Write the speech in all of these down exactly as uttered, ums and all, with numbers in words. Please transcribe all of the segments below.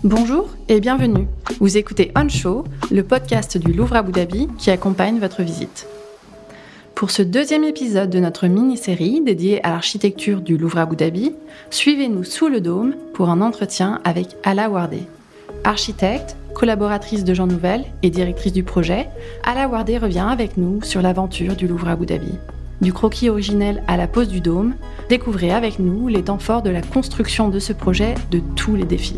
Bonjour et bienvenue. Vous écoutez On Show, le podcast du Louvre Abu Dhabi qui accompagne votre visite. Pour ce deuxième épisode de notre mini-série dédiée à l'architecture du Louvre Abu Dhabi, suivez-nous sous le dôme pour un entretien avec Ala Wardeh. Architecte, collaboratrice de Jean Nouvel et directrice du projet, Ala Wardeh revient avec nous sur l'aventure du Louvre Abu Dhabi. Du croquis originel à la pose du dôme, découvrez avec nous les temps forts de la construction de ce projet, de tous les défis.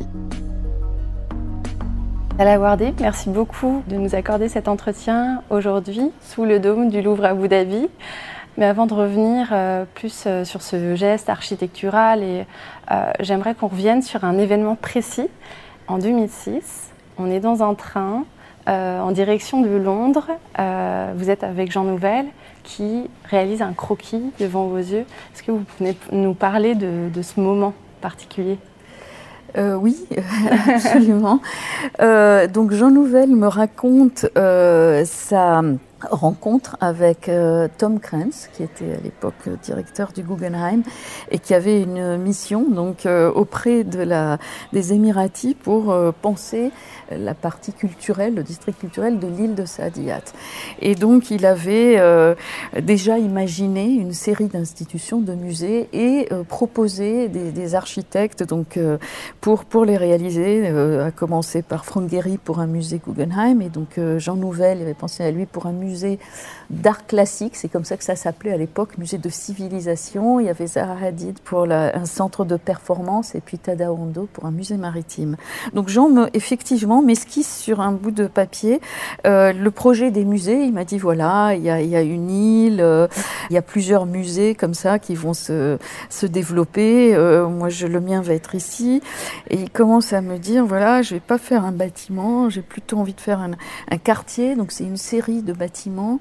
Ala Wardeh, merci beaucoup de nous accorder cet entretien aujourd'hui sous le dôme du Louvre Abu Dhabi. Mais avant de revenir euh, plus euh, sur ce geste architectural, et, euh, j'aimerais qu'on revienne sur un événement précis. En deux mille six, on est dans un train euh, en direction de Londres. Euh, vous êtes avec Jean Nouvel qui réalise un croquis devant vos yeux. Est-ce que vous pouvez nous parler de, de ce moment particulier ? Euh, oui, absolument. Euh, donc Jean Nouvel me raconte euh, sa rencontre avec euh, Tom Krantz, qui était à l'époque directeur du Guggenheim et qui avait une mission donc euh, auprès de la des Émiratis pour euh, penser la partie culturelle, le district culturel de l'île de Saadiyat. Et donc il avait euh, déjà imaginé une série d'institutions, de musées et euh, proposé des, des architectes donc euh, pour pour les réaliser, euh, à commencer par Frank Gehry pour un musée Guggenheim et donc euh, Jean Nouvel avait pensé à lui pour un musée musée d'art classique, c'est comme ça que ça s'appelait à l'époque, musée de civilisation. Il y avait Zaha Hadid pour la, un centre de performance et puis Tadao Ando pour un musée maritime. Donc Jean, me, effectivement, m'esquisse sur un bout de papier euh, le projet des musées. Il m'a dit voilà, il y a, il y a une île, euh, il y a plusieurs musées comme ça qui vont se, se développer. Euh, moi, je, le mien va être ici. Et il commence à me dire voilà, je vais pas faire un bâtiment, j'ai plutôt envie de faire un, un quartier. Donc c'est une série de bâtiments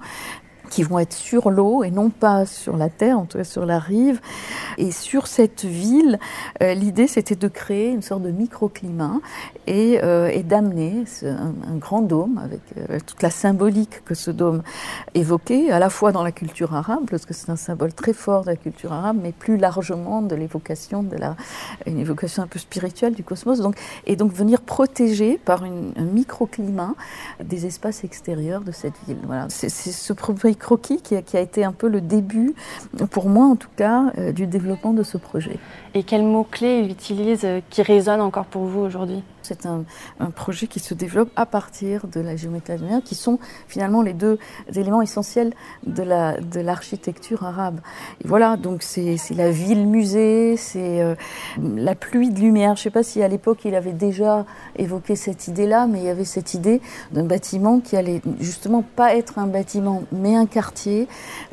qui vont être sur l'eau et non pas sur la terre, en tout cas sur la rive. Et sur cette ville, euh, l'idée c'était de créer une sorte de microclimat et, euh, et d'amener un, un grand dôme avec euh, toute la symbolique que ce dôme évoquait, à la fois dans la culture arabe, parce que c'est un symbole très fort de la culture arabe, mais plus largement de l'évocation de la, une évocation un peu spirituelle du cosmos. Donc, et donc venir protéger par une, un microclimat des espaces extérieurs de cette ville. Voilà. C'est, c'est ce premier croquis qui a, qui a été un peu le début, pour moi en tout cas, euh, du développement de ce projet. Et quels mots-clés il utilise euh, qui résonnent encore pour vous aujourd'hui ? C'est un, un projet qui se développe à partir de la géométrie linéaire, qui sont finalement les deux éléments essentiels de, la, de l'architecture arabe. Et voilà, donc c'est, c'est la ville-musée, c'est euh, la pluie de lumière. Je ne sais pas si à l'époque il avait déjà évoqué cette idée-là, mais il y avait cette idée d'un bâtiment qui allait justement pas être un bâtiment, mais un quartier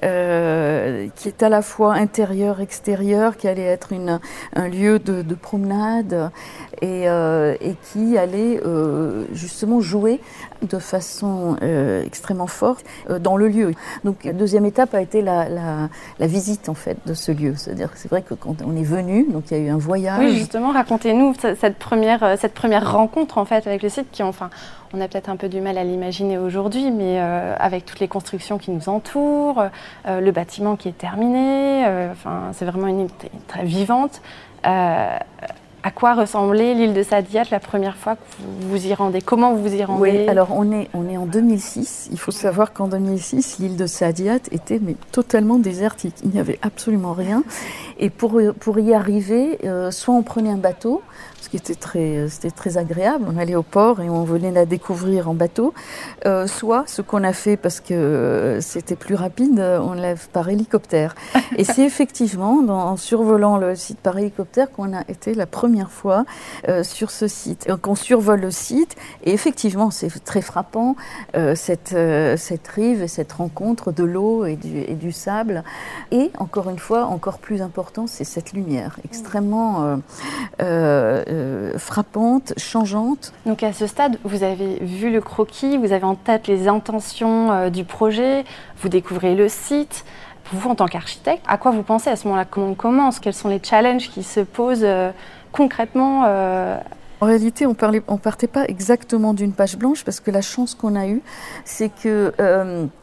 euh, qui est à la fois intérieur, extérieur, qui allait être une, un lieu de, de promenade et, euh, et qui allait euh, justement jouer de façon euh, extrêmement forte euh, dans le lieu. Donc la deuxième étape a été la, la, la visite en fait de ce lieu. C'est-à-dire que c'est vrai que quand on est venu, donc il y a eu un voyage. Oui, justement, racontez-nous cette première, cette première rencontre en fait avec le site qui, enfin, on a peut-être un peu du mal à l'imaginer aujourd'hui, mais euh, avec toutes les constructions qui nous entourent, euh, le bâtiment qui est terminé, euh, enfin, c'est vraiment une île très vivante. Euh, À quoi ressemblait l'île de Saadiyat la première fois que vous vous y rendez ? Comment vous vous y rendez ? Oui, alors on est, on est en deux mille six. Il faut savoir qu'en deux mille six, l'île de Saadiyat était mais totalement désertique. Il n'y avait absolument rien. Et pour, pour y arriver, euh, soit on prenait un bateau, ce qui était très, c'était très agréable. On allait au port et on venait la découvrir en bateau. Euh, soit, ce qu'on a fait parce que c'était plus rapide, on lève par hélicoptère. Et c'est effectivement dans, en survolant le site par hélicoptère qu'on a été la première fois euh, sur ce site. Donc on survole le site et effectivement c'est très frappant euh, cette, euh, cette rive et cette rencontre de l'eau et du, et du sable. Et encore une fois, encore plus important, c'est cette lumière extrêmement euh, euh, Euh, frappante, changeante. Donc à ce stade, vous avez vu le croquis, vous avez en tête les intentions euh, du projet, vous découvrez le site. Vous, en tant qu'architecte, à quoi vous pensez à ce moment-là ? Comment on commence ? Quels sont les challenges qui se posent euh, concrètement euh... En réalité, on parlait, on partait pas exactement d'une page blanche parce que la chance qu'on a eue, c'est que euh,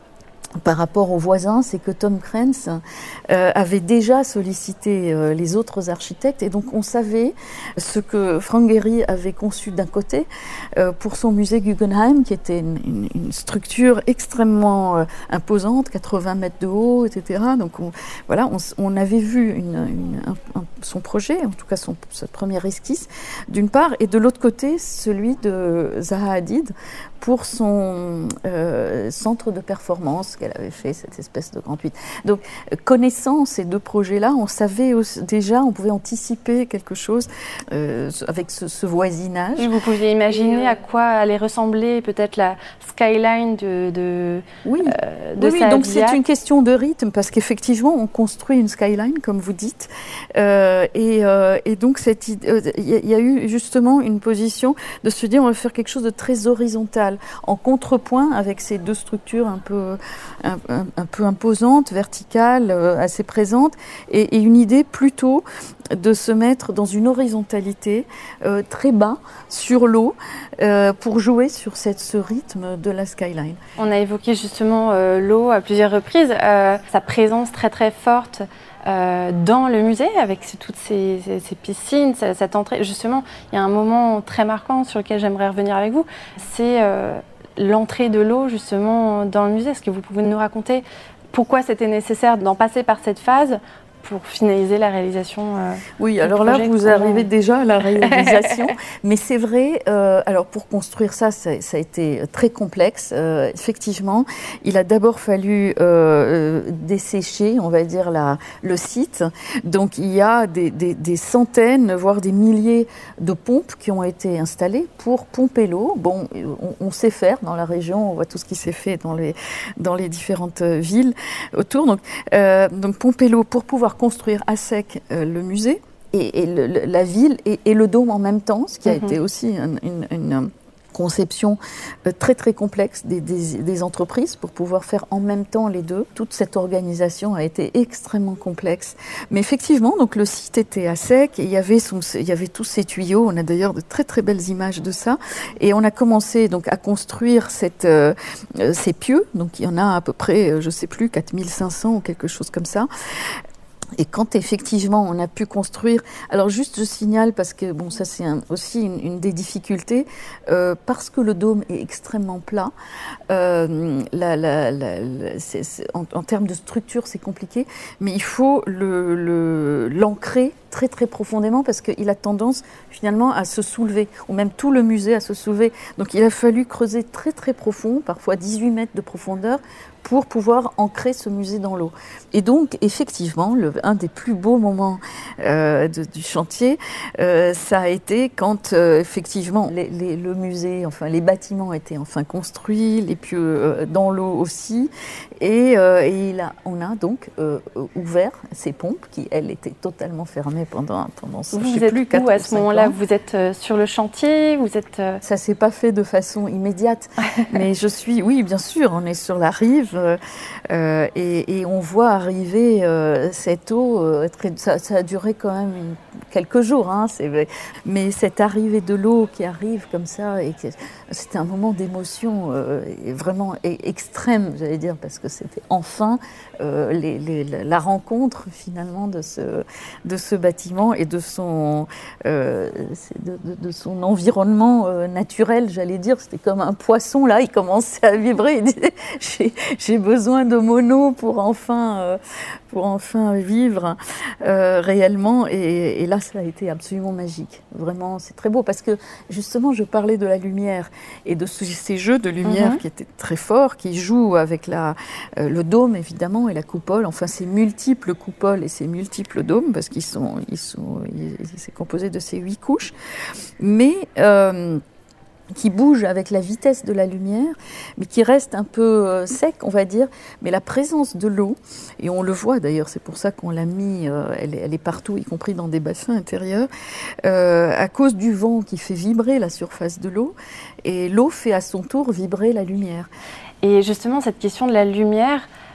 par rapport aux voisins, c'est que Tom Krens euh, avait déjà sollicité euh, les autres architectes, et donc on savait ce que Frank Gehry avait conçu d'un côté euh, pour son musée Guggenheim, qui était une, une, une structure extrêmement euh, imposante, quatre-vingts mètres de haut, et cetera. Donc on, voilà, on, on avait vu une, une, un, un, son projet, en tout cas son, sa première esquisse, d'une part, et de l'autre côté, celui de Zaha Hadid pour son euh, centre de performance qu'elle avait fait, cette espèce de grand huit. Donc, connaissant ces deux projets-là, on savait aussi, déjà, on pouvait anticiper quelque chose euh, avec ce, ce voisinage. Vous pouviez imaginer et, euh, à quoi allait ressembler peut-être la skyline de, de, oui. euh, de oui, oui, donc c'est une question de rythme, parce qu'effectivement, on construit une skyline, comme vous dites, euh, et, euh, et donc il euh, y, y a eu justement une position de se dire on va faire quelque chose de très horizontal, en contrepoint avec ces deux structures un peu, un, un, un peu imposantes, verticales, euh, assez présentes, et, et une idée plutôt de se mettre dans une horizontalité euh, très bas sur l'eau euh, pour jouer sur cette, ce rythme de la skyline. On a évoqué justement euh, l'eau à plusieurs reprises, euh, sa présence très très forte Euh, dans le musée, avec toutes ces, ces, ces piscines, cette entrée. Justement, il y a un moment très marquant sur lequel j'aimerais revenir avec vous, c'est euh, l'entrée de l'eau justement dans le musée. Est-ce que vous pouvez nous raconter pourquoi c'était nécessaire d'en passer par cette phase pour finaliser la réalisation euh, Oui, alors là, vous arrivez déjà à la réalisation, mais c'est vrai, euh, alors pour construire ça, ça, ça a été très complexe. Euh, effectivement, il a d'abord fallu euh, dessécher, on va dire, la, le site. Donc, il y a des, des, des centaines, voire des milliers de pompes qui ont été installées pour pomper l'eau. Bon, on, on sait faire dans la région, on voit tout ce qui s'est fait dans les, dans les différentes villes autour. Donc, euh, donc pomper l'eau pour pouvoir construire à sec euh, le musée et, et le, le, la ville et, et le dôme en même temps, ce qui a mm-hmm. été aussi une, une, une conception euh, très très complexe des, des, des entreprises pour pouvoir faire en même temps les deux. Toute cette organisation a été extrêmement complexe. Mais effectivement, donc le site était à sec et il y avait, son, il y avait tous ces tuyaux. On a d'ailleurs de très très belles images de ça. Et on a commencé donc à construire cette, euh, ces pieux. Donc il y en a à peu près, je ne sais plus, quatre mille cinq cents ou quelque chose comme ça. Et quand effectivement on a pu construire, alors juste je signale parce que bon ça c'est un, aussi une, une des difficultés, euh, parce que le dôme est extrêmement plat, euh, la, la, la, la, c'est, c'est, en, en termes de structure c'est compliqué, mais il faut le, le, l'ancrer très très profondément parce qu'il a tendance finalement à se soulever, ou même tout le musée à se soulever. Donc il a fallu creuser très très profond, parfois dix-huit mètres de profondeur, pour pouvoir ancrer ce musée dans l'eau. Et donc, effectivement, le, un des plus beaux moments euh, de, du chantier, euh, ça a été quand, euh, effectivement, les, les, le musée, enfin, les bâtiments étaient enfin construits, les pieux euh, dans l'eau aussi, et, euh, et il a, on a donc euh, ouvert ces pompes qui, elles, étaient totalement fermées pendant, pendant vous je sais plus, quatre ou à ce moment-là, ans. Vous êtes euh, sur le chantier, vous êtes... Euh... Ça s'est pas fait de façon immédiate, mais je suis, oui, bien sûr, on est sur la rive, Euh, et, et on voit arriver euh, cette eau, euh, très, ça, ça a duré quand même une, quelques jours, hein, c'est, mais cette arrivée de l'eau qui arrive comme ça, et que, c'était un moment d'émotion euh, vraiment extrême, j'allais dire, parce que c'était enfin euh, les, les, la rencontre finalement de ce, de ce bâtiment et de son, euh, de, de, de son environnement euh, naturel, j'allais dire. C'était comme un poisson, là, il commençait à vibrer, il disait j'ai, j'ai besoin de mono pour enfin, euh, pour enfin vivre euh, réellement, et, et là ça a été absolument magique, vraiment c'est très beau, parce que justement je parlais de la lumière et de ces jeux de lumière mm-hmm. qui étaient très forts, qui jouent avec la, euh, le dôme évidemment et la coupole, enfin ces multiples coupoles et ces multiples dômes, parce qu'ils sont, ils sont, ils, c'est composé de ces huit couches, mais euh, qui bouge avec la vitesse de la lumière, mais qui reste un peu euh, sec, on va dire. Mais la présence de l'eau, et on le voit d'ailleurs, c'est pour ça qu'on l'a mis, euh, elle, elle est partout, y compris dans des bassins intérieurs, euh, à cause du vent qui fait vibrer la surface de l'eau, et l'eau fait à son tour vibrer la lumière. Et justement, cette question de la lumière,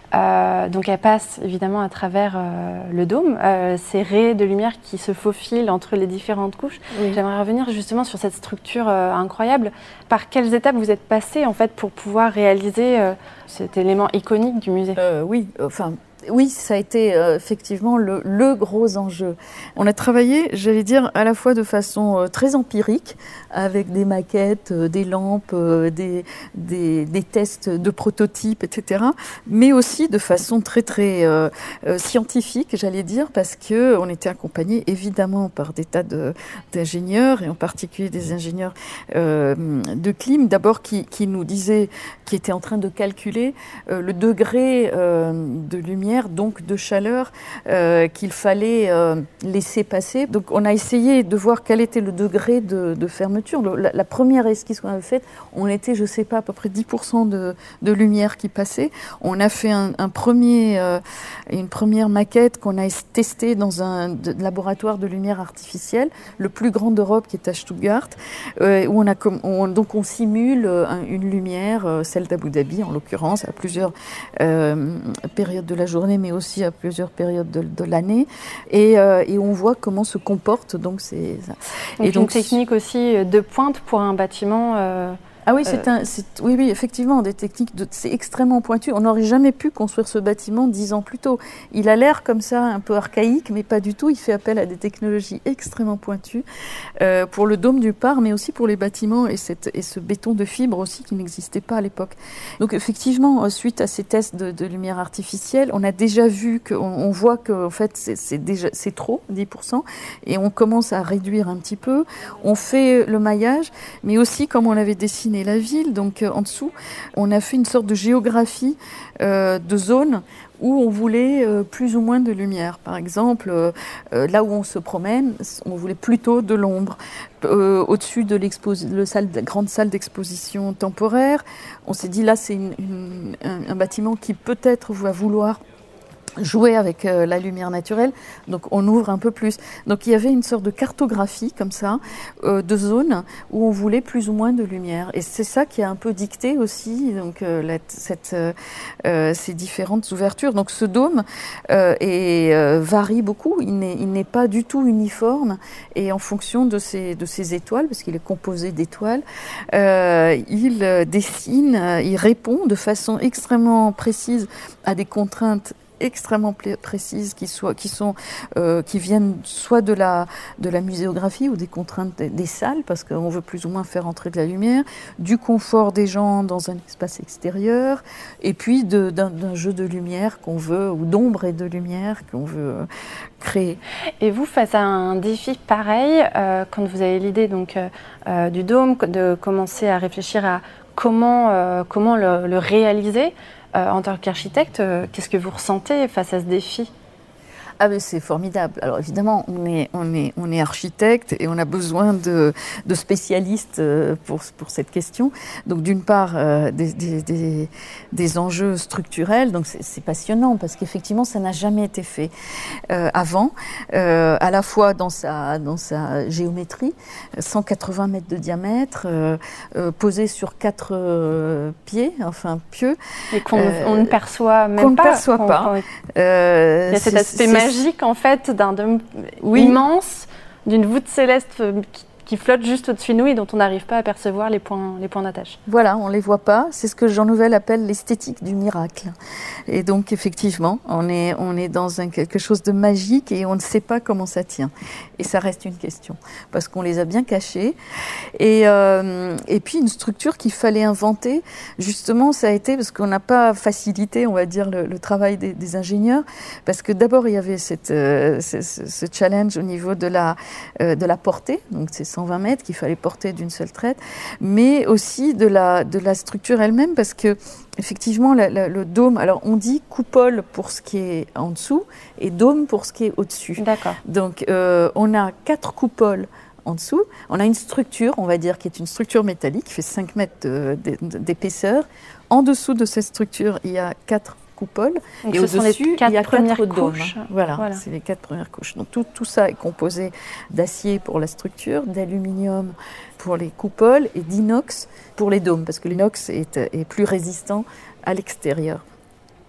Euh, donc elle passe évidemment à travers euh, le dôme, euh, ces raies de lumière qui se faufilent entre les différentes couches. Oui. J'aimerais revenir justement sur cette structure euh, incroyable. Par quelles étapes vous êtes passé en fait pour pouvoir réaliser euh, cet élément iconique du musée? euh, Oui, enfin... Oui, ça a été euh, effectivement le, le gros enjeu. On a travaillé, j'allais dire, à la fois de façon euh, très empirique, avec des maquettes, euh, des lampes, euh, des, des, des tests de prototypes, et cetera, mais aussi de façon très très euh, euh, scientifique, j'allais dire, parce que on était accompagné évidemment par des tas de, d'ingénieurs, et en particulier des ingénieurs euh, de clim, d'abord qui, qui nous disaient, qui étaient en train de calculer euh, le degré euh, de lumière, donc de chaleur, euh, qu'il fallait euh, laisser passer. Donc on a essayé de voir quel était le degré de, de fermeture. Le, la, la première esquisse qu'on avait faite, on était, je ne sais pas, à peu près dix pour cent de, de lumière qui passait. On a fait un, un premier, euh, une première maquette qu'on a testée dans un de, laboratoire de lumière artificielle, le plus grand d'Europe qui est à Stuttgart, euh, où on a on, donc on simule un, une lumière, euh, celle d'Abu Dhabi en l'occurrence, à plusieurs euh, périodes de la journée, mais aussi à plusieurs périodes de, de l'année, et, euh, et on voit comment se comportent donc ces... Donc et donc une technique aussi de pointe pour un bâtiment... Euh... Ah oui, c'est un, c'est, oui, oui, effectivement, des techniques, de, c'est extrêmement pointu. On n'aurait jamais pu construire ce bâtiment dix ans plus tôt. Il a l'air comme ça, un peu archaïque, mais pas du tout. Il fait appel à des technologies extrêmement pointues euh, pour le dôme du Parc, mais aussi pour les bâtiments et, cette, et ce béton de fibre aussi qui n'existait pas à l'époque. Donc effectivement, suite à ces tests de, de lumière artificielle, on a déjà vu qu'on on voit que en fait, c'est, c'est, déjà, c'est trop, dix pour cent, et on commence à réduire un petit peu. On fait le maillage, mais aussi comme on l'avait dessiné la ville, donc euh, en dessous, on a fait une sorte de géographie euh, de zones où on voulait euh, plus ou moins de lumière. Par exemple, euh, euh, là où on se promène, on voulait plutôt de l'ombre. Euh, au-dessus de la salle, de, grande salle d'exposition temporaire, on s'est dit là, c'est une, une, un, un bâtiment qui peut-être va vouloir jouer avec euh, la lumière naturelle, donc on ouvre un peu plus. Donc il y avait une sorte de cartographie comme ça, euh, de zones où on voulait plus ou moins de lumière. Et c'est ça qui a un peu dicté aussi donc, euh, la, cette, euh, ces différentes ouvertures. Donc ce dôme euh, est, euh, varie beaucoup, il n'est, il n'est pas du tout uniforme, et en fonction de ces, de ces étoiles, parce qu'il est composé d'étoiles, euh, il dessine, il répond de façon extrêmement précise à des contraintes extrêmement précises qui, soient, qui, sont, euh, qui viennent soit de la, de la muséographie ou des contraintes des, des salles, parce qu'on veut plus ou moins faire entrer de la lumière, du confort des gens dans un espace extérieur, et puis de, d'un, d'un jeu de lumière qu'on veut, ou d'ombre et de lumière qu'on veut euh, créer. Et vous, face à un défi pareil, euh, quand vous avez l'idée donc, euh, du dôme, de commencer à réfléchir à comment, euh, comment le, le réaliser, Euh, en tant qu'architecte, euh, qu'est-ce que vous ressentez face à ce défi ? Ah mais c'est formidable. Alors évidemment, on est, on est, on est architecte et on a besoin de, de spécialistes pour, pour cette question. Donc d'une part, euh, des, des, des, des enjeux structurels, donc c'est, c'est passionnant parce qu'effectivement, ça n'a jamais été fait euh, avant, euh, à la fois dans sa, dans sa géométrie, cent quatre-vingts mètres de diamètre, euh, euh, posé sur quatre euh, pieds, enfin pieux. Et qu'on euh, on ne perçoit même qu'on pas. Qu'on ne perçoit pas. Qu'on, euh, Il y a cet aspect magique magique en fait d'un dôme oui. immense, d'une voûte céleste qui, qui flotte juste au-dessus de nous et dont on n'arrive pas à percevoir les points, les points d'attache. Voilà, on ne les voit pas. C'est ce que Jean Nouvel appelle l'esthétique du miracle. Et donc effectivement, on est, on est dans un, quelque chose de magique et on ne sait pas comment ça tient. Et ça reste une question, parce qu'on les a bien cachés. Et, euh, et puis une structure qu'il fallait inventer, justement, ça a été parce qu'on n'a pas facilité, on va dire, le, le travail des, des ingénieurs, parce que d'abord, il y avait cette, euh, ce, ce challenge au niveau de la, euh, de la portée, donc c'est cent vingt mètres qu'il fallait porter d'une seule traite, mais aussi de la, de la structure elle-même, parce que effectivement, la, la, le dôme, alors on dit coupole pour ce qui est en dessous et dôme pour ce qui est au-dessus. D'accord. Donc euh, on a quatre coupoles en dessous. On a une structure, on va dire, qui est une structure métallique qui fait cinq mètres de, de, d'épaisseur. En dessous de cette structure, il y a quatre coupoles. Donc et au-dessus, il y a quatre dômes. Voilà, voilà, c'est les quatre premières couches. Donc tout, tout ça est composé d'acier pour la structure, d'aluminium pour les coupoles et d'inox pour les dômes, parce que l'inox est, est plus résistant à l'extérieur.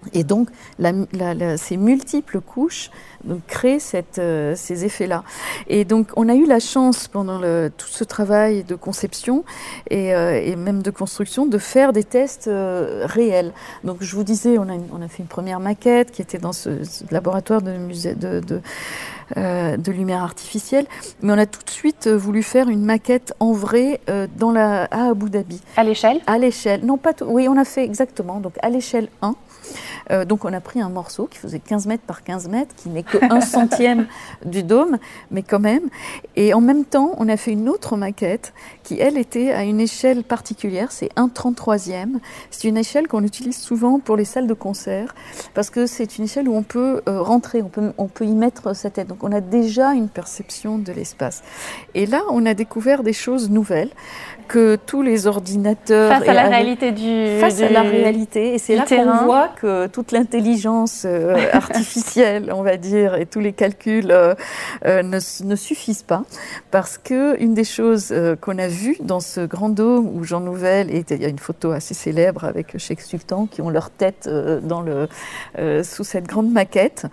Et donc, la, la, la, ces multiples couches donc, créent cette, euh, ces effets-là. Et donc, on a eu la chance, pendant le, tout ce travail de conception et, euh, et même de construction, de faire des tests euh, réels. Donc, je vous disais, on a, une, on a fait une première maquette qui était dans ce, ce laboratoire de, musée, de, de, euh, de lumière artificielle. Mais on a tout de suite voulu faire une maquette en vrai euh, dans la, à Abu Dhabi. À l'échelle ? À l'échelle. Non, pas tout. Oui, on a fait exactement. Donc, à l'échelle un. Euh, donc on a pris un morceau qui faisait quinze mètres par quinze mètres, qui n'est que un centième du dôme, mais quand même. Et en même temps, on a fait une autre maquette qui, elle, était à une échelle particulière, c'est un trente-troisième. C'est une échelle qu'on utilise souvent pour les salles de concert, parce que c'est une échelle où on peut euh, rentrer, on peut, on peut y mettre sa tête. Donc on a déjà une perception de l'espace. Et là, on a découvert des choses nouvelles que tous les ordinateurs... Face à la réalité du Face du, à la réalité. Et c'est là terrain. qu'on voit que toute l'intelligence euh, artificielle, on va dire, et tous les calculs euh, euh, ne, ne suffisent pas. Parce qu'une des choses euh, qu'on a vues dans ce grand dôme où Jean Nouvel, et il y a une photo assez célèbre avec Cheikh Sultan qui ont leur tête euh, dans le, euh, sous cette grande maquette,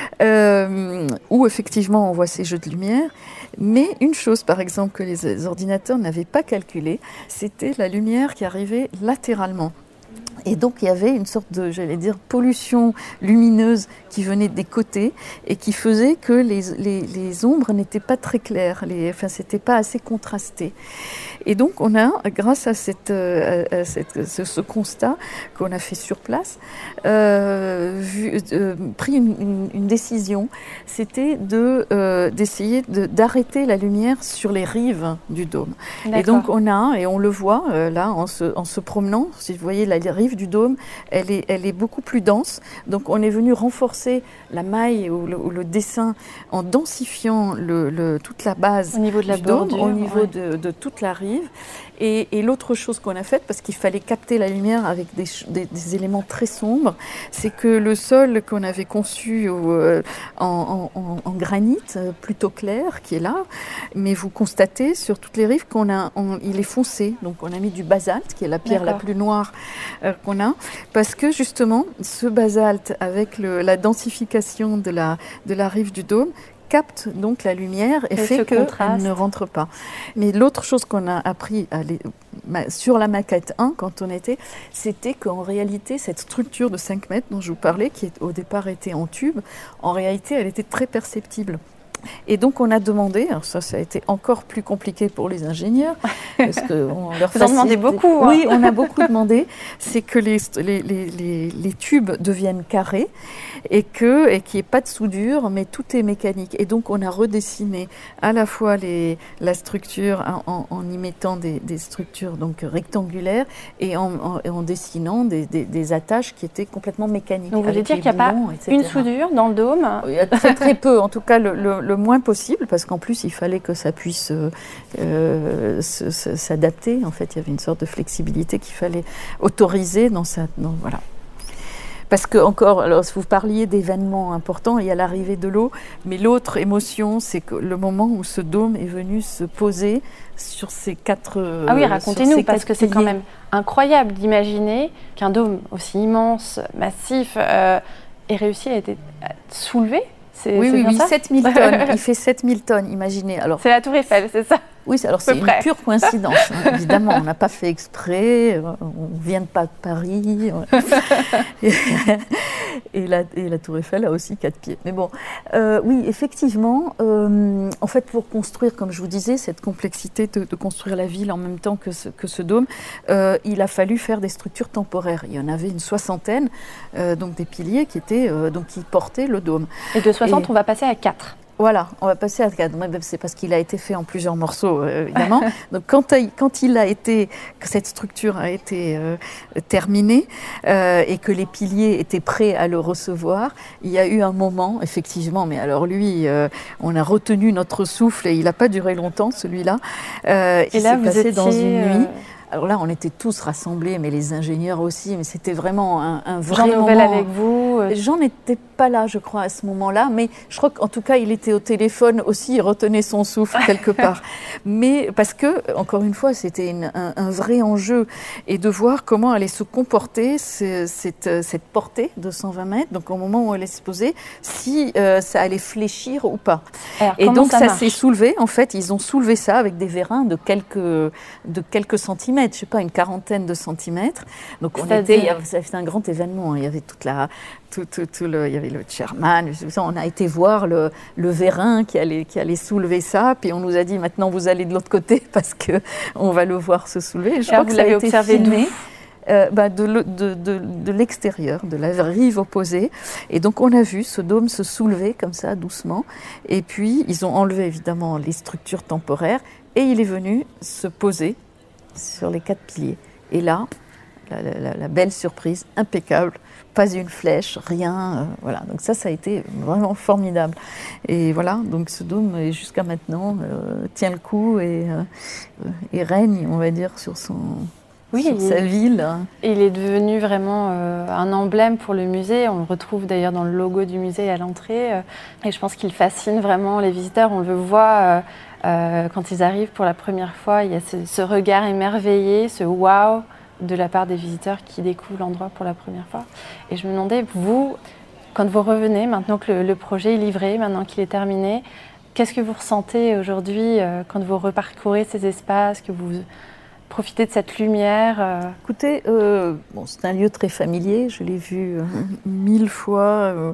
euh, où effectivement on voit ces jeux de lumière. Mais une chose, par exemple, que les ordinateurs n'avaient pas calculée, c'était la lumière qui arrivait latéralement. Et donc, il y avait une sorte de, j'allais dire, pollution lumineuse qui venait des côtés et qui faisait que les, les, les ombres n'étaient pas très claires, les, enfin, c'était pas assez contrasté. Et donc, on a, grâce à, cette, à cette, ce, ce constat qu'on a fait sur place, euh, vu, euh, pris une, une, une décision, c'était de, euh, d'essayer de, d'arrêter la lumière sur les rives du dôme. D'accord. Et donc, on a, et on le voit euh, là, en se, en se promenant, si vous voyez la rive du dôme, elle est, elle est beaucoup plus dense. Donc, on est venu renforcer la maille ou le, ou le dessin en densifiant le, le, toute la base au niveau de la du dôme, bordure, au niveau ouais. de, de toute la rive. Et, et l'autre chose qu'on a faite, parce qu'il fallait capter la lumière avec des, des, des éléments très sombres, c'est que le sol qu'on avait conçu euh, en, en, en granit, euh, plutôt clair, qui est là, mais vous constatez sur toutes les rives qu'on a, on, il est foncé. Donc on a mis du basalte, qui est la pierre D'accord. la plus noire euh, qu'on a, parce que justement, ce basalte, avec le, la densification de la, de la rive du dôme, capte donc la lumière et, et fait qu'elle ne rentre pas. Mais l'autre chose qu'on a appris à les, sur la maquette un, quand on était, c'était qu'en réalité, cette structure de cinq mètres dont je vous parlais, qui au départ était en tube, en réalité, elle était très perceptible. Et donc on a demandé, alors ça, ça a été encore plus compliqué pour les ingénieurs, parce que on leur Vous en demandez beaucoup. Hein. Oui, on a beaucoup demandé, c'est que les, les, les, les, les tubes deviennent carrés et que et qu'il n'y ait pas de soudure, mais tout est mécanique. Et donc on a redessiné à la fois les, la structure en, en, en y mettant des, des structures donc rectangulaires et en, en, en dessinant des, des, des attaches qui étaient complètement mécaniques. Donc vous voulez dire qu'il n'y a pas et cetera une soudure dans le dôme? Il y a très très peu, en tout cas le, le, le moins possible, parce qu'en plus il fallait que ça puisse euh, euh, s'adapter. En fait, il y avait une sorte de flexibilité qu'il fallait autoriser dans sa, dans, voilà. Parce que encore, alors vous parliez d'événements importants, il y a l'arrivée de l'eau, mais l'autre émotion, c'est que le moment où ce dôme est venu se poser sur ces quatre. Ah oui, racontez-nous, parce que c'est quand même incroyable d'imaginer qu'un dôme aussi immense, massif, euh, ait réussi à être soulevé. C'est, oui, c'est oui, bien oui, ça sept mille tonnes. Il fait sept mille tonnes, imaginez. Alors, c'est la Tour Eiffel, c'est ça? Oui, alors c'est une pure coïncidence, hein, évidemment. On n'a pas fait exprès, on ne vient pas de Paris. et, et, la, et la Tour Eiffel a aussi quatre pieds. Mais bon, euh, oui, effectivement, euh, en fait, pour construire, comme je vous disais, cette complexité de, de construire la ville en même temps que ce, que ce dôme, euh, il a fallu faire des structures temporaires. Il y en avait une soixantaine, euh, donc des piliers qui, étaient, euh, donc, qui portaient le dôme. Et de soixante, et, on va passer à quatre. Voilà, on va passer à quatre. C'est parce qu'il a été fait en plusieurs morceaux, euh, évidemment. Donc, quand, a, quand il a été, que cette structure a été euh, terminée euh, et que les piliers étaient prêts à le recevoir, il y a eu un moment, effectivement. Mais alors lui, euh, on a retenu notre souffle et il n'a pas duré longtemps, celui-là. Euh, et là, vous passé étiez dans une nuit. Alors là, on était tous rassemblés, mais les ingénieurs aussi, mais c'était vraiment un, un vrai Jean Nouvel moment. avec vous. Jean n'était pas là, je crois, à ce moment-là, mais je crois qu'en tout cas, il était au téléphone aussi, il retenait son souffle quelque part. Mais parce que, encore une fois, c'était une, un, un vrai enjeu, et de voir comment allait se comporter ce, cette, cette portée de cent vingt mètres, donc au moment où elle allait se poser, si euh, ça allait fléchir ou pas. Alors, et donc ça, ça ça s'est soulevé, en fait, ils ont soulevé ça avec des vérins de quelques, de quelques centimètres, je sais pas, une quarantaine de centimètres. Donc on était, il y avait, ça fait un grand événement, hein. Il y avait toute la... Tout, tout, tout le, il y avait le chairman, on a été voir le, le vérin qui allait, qui allait soulever ça, puis on nous a dit maintenant vous allez de l'autre côté parce qu'on va le voir se soulever. Je Alors crois vous que ça a l'avez été observé filmé euh, bah de, le, de, de, de l'extérieur, de la rive opposée, et donc on a vu ce dôme se soulever comme ça doucement, et puis ils ont enlevé évidemment les structures temporaires, et il est venu se poser sur les quatre piliers. Et là, la, la, la belle surprise, impeccable, pas une flèche, rien, euh, voilà. Donc ça, ça a été vraiment formidable. Et voilà, donc ce dôme, jusqu'à maintenant, euh, tient le coup et, euh, et règne, on va dire, sur, son, oui, sur sa il, ville. Il est devenu vraiment euh, un emblème pour le musée. On le retrouve d'ailleurs dans le logo du musée à l'entrée. Euh, et je pense qu'il fascine vraiment les visiteurs. On le voit euh, euh, quand ils arrivent pour la première fois. Il y a ce, ce regard émerveillé, ce « wow » de la part des visiteurs qui découvrent l'endroit pour la première fois. Et je me demandais, vous, quand vous revenez, maintenant que le, le projet est livré, maintenant qu'il est terminé, qu'est-ce que vous ressentez aujourd'hui euh, quand vous reparcourez ces espaces, que vous profitez de cette lumière euh... Écoutez, euh, bon, c'est un lieu très familier, je l'ai vu euh, mille fois. Euh,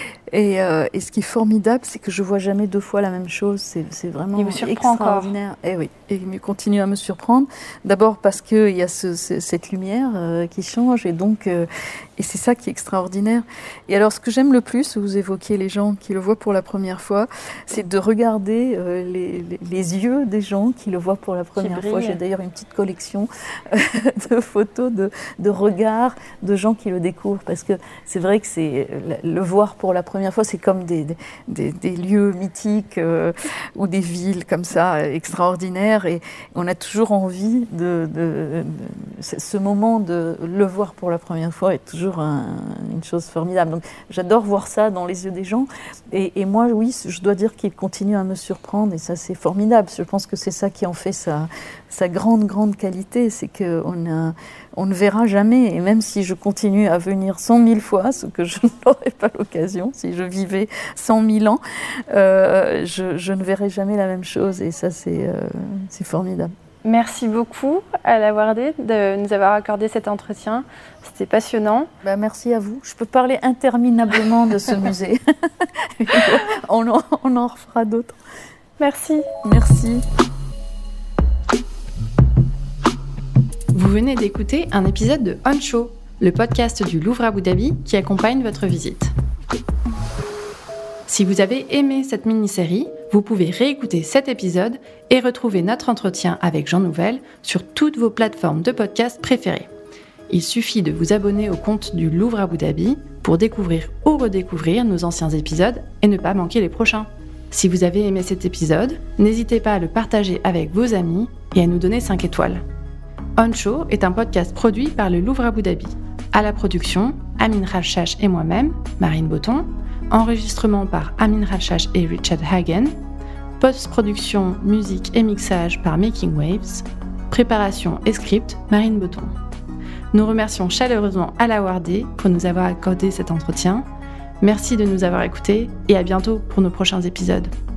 Et, euh, et ce qui est formidable, c'est que je ne vois jamais deux fois la même chose. C'est, c'est vraiment il vous surprend extraordinaire. Encore. Et oui, et il continue à me surprendre. D'abord parce qu'il y a ce, ce, cette lumière euh, qui change, et donc euh, et c'est ça qui est extraordinaire. Et alors, ce que j'aime le plus, vous évoquiez les gens qui le voient pour la première fois, c'est de regarder euh, les, les, les yeux des gens qui le voient pour la première fois. J'ai d'ailleurs une petite collection euh, de photos, de, de regards de gens qui le découvrent, parce que c'est vrai que c'est le voir pour la première fois, c'est comme des, des, des lieux mythiques euh, ou des villes comme ça extraordinaires, et on a toujours envie de, de, de ce moment de le voir pour la première fois est toujours un, une chose formidable. Donc j'adore voir ça dans les yeux des gens, et, et moi oui, je dois dire qu'il continue à me surprendre, et ça c'est formidable. Je pense que c'est ça qui en fait sa, sa grande grande qualité, c'est qu'on a on ne verra jamais, et même si je continue à venir cent mille fois, ce que je n'aurais pas l'occasion, si je vivais cent mille ans, euh, je, je ne verrai jamais la même chose, et ça c'est, euh, c'est formidable. Merci beaucoup à la Wardé de nous avoir accordé cet entretien, c'était passionnant. Ben, merci à vous, je peux parler interminablement de ce musée, on, en, on en refera d'autres. Merci. Merci. Vous venez d'écouter un épisode de On Show, le podcast du Louvre Abu Dhabi qui accompagne votre visite. Si vous avez aimé cette mini-série, vous pouvez réécouter cet épisode et retrouver notre entretien avec Jean Nouvel sur toutes vos plateformes de podcast préférées. Il suffit de vous abonner au compte du Louvre Abu Dhabi pour découvrir ou redécouvrir nos anciens épisodes et ne pas manquer les prochains. Si vous avez aimé cet épisode, n'hésitez pas à le partager avec vos amis et à nous donner cinq étoiles. On Show est un podcast produit par le Louvre Abu Dhabi. À la production, Amin Ralchash et moi-même, Marine Botton. Enregistrement par Amin Ralchash et Richard Hagen. Post-production, musique et mixage par Making Waves. Préparation et script, Marine Botton. Nous remercions chaleureusement Ala Wardé pour nous avoir accordé cet entretien. Merci de nous avoir écoutés et à bientôt pour nos prochains épisodes.